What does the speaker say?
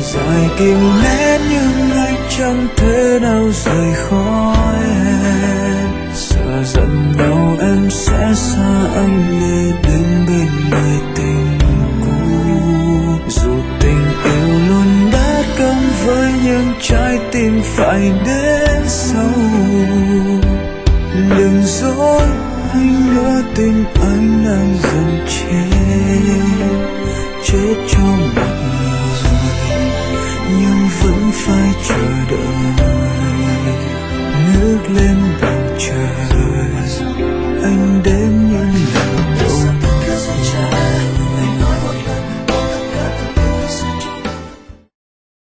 dài kìm nén nhưng anh chẳng thể nào rời khỏi em. Sợ giận nhau em sẽ xa anh để đến bên người tình cũ. Dù tình yêu luôn đã câm với những trái tim phải đến sâu. Đừng dối anh nữa, tình anh đang dần chết cho một người nhưng vẫn phải chờ đợi. Nước lên